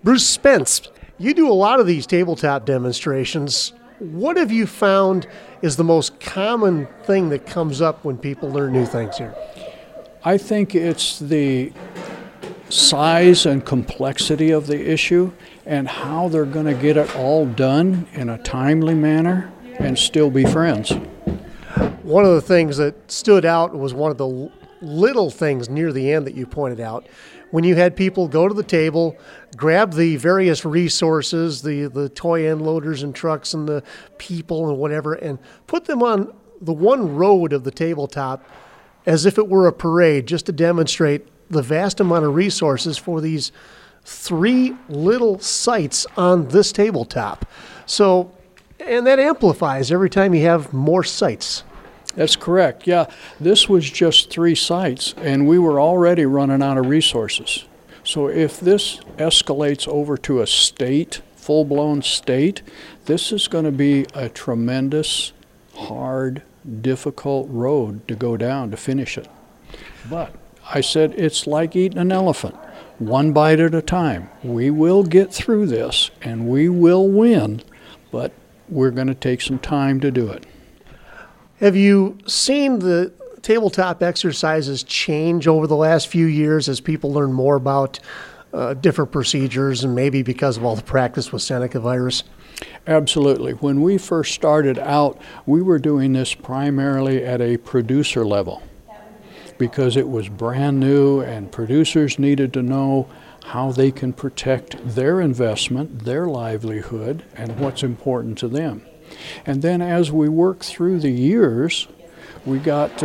Bruce Spence, you do a lot of these tabletop demonstrations. What have you found is the most common thing that comes up when people learn new things here? I think it's the size and complexity of the issue and how they're going to get it all done in a timely manner and still be friends. One of the things that stood out was one of the little things near the end that you pointed out. When you had people go to the table, grab the various resources, the toy end loaders and trucks and the people and whatever, and put them on the one road of the tabletop as if it were a parade, just to demonstrate the vast amount of resources for these three little sites on this tabletop. So, and that amplifies every time you have more sites. That's correct. Yeah, this was just 3 sites, and we were already running out of resources. So if this escalates over to a state, full-blown state, this is going to be a tremendous, hard, difficult road to go down to finish it. But I said it's like eating an elephant, one bite at a time. We will get through this, and we will win, but we're going to take some time to do it. Have you seen the tabletop exercises change over the last few years as people learn more about different procedures and maybe because of all the practice with Seneca virus? Absolutely. When we first started out, we were doing this primarily at a producer level because it was brand new and producers needed to know how they can protect their investment, their livelihood, and what's important to them. And then as we worked through the years, we got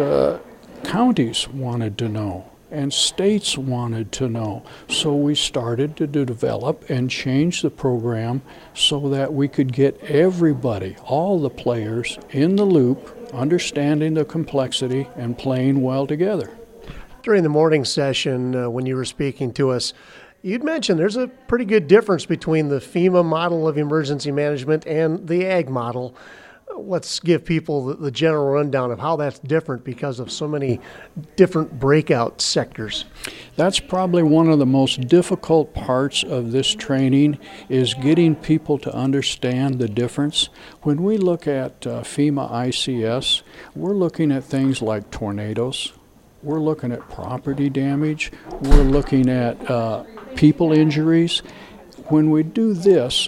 counties wanted to know and states wanted to know. So we started to develop and change the program so that we could get everybody, all the players, in the loop, understanding the complexity and playing well together. During the morning session, when you were speaking to us, you'd mentioned there's a pretty good difference between the FEMA model of emergency management and the AG model. Let's give people the general rundown of how that's different because of so many different breakout sectors. That's probably one of the most difficult parts of this training is getting people to understand the difference. When we look at FEMA ICS, we're looking at things like tornadoes. We're looking at property damage. We're looking at people injuries. When we do this,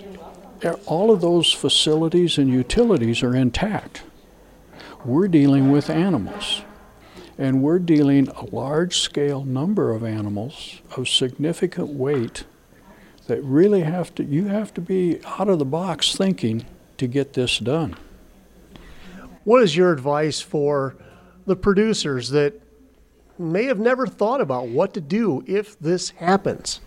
all of those facilities and utilities are intact. We're dealing with animals, and we're dealing a large-scale number of animals of significant weight that really you have to be out of the box thinking to get this done. What is your advice for the producers that may have never thought about what to do if this happens?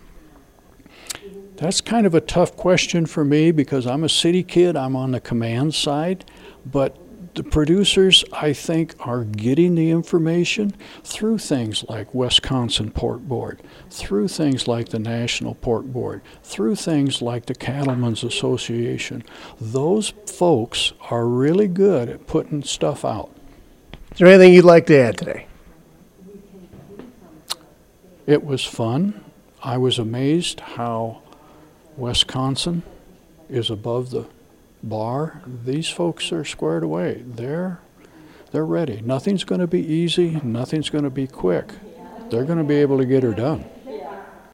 That's kind of a tough question for me because I'm a city kid. I'm on the command side, but the producers, I think, are getting the information through things like Wisconsin Port Board, through things like the National Port Board, through things like the Cattlemen's Association. Those folks are really good at putting stuff out. Is there anything you'd like to add today? It was fun. I was amazed how Wisconsin is above the bar. These folks are squared away. They're ready. Nothing's going to be easy. Nothing's going to be quick. They're going to be able to get her done.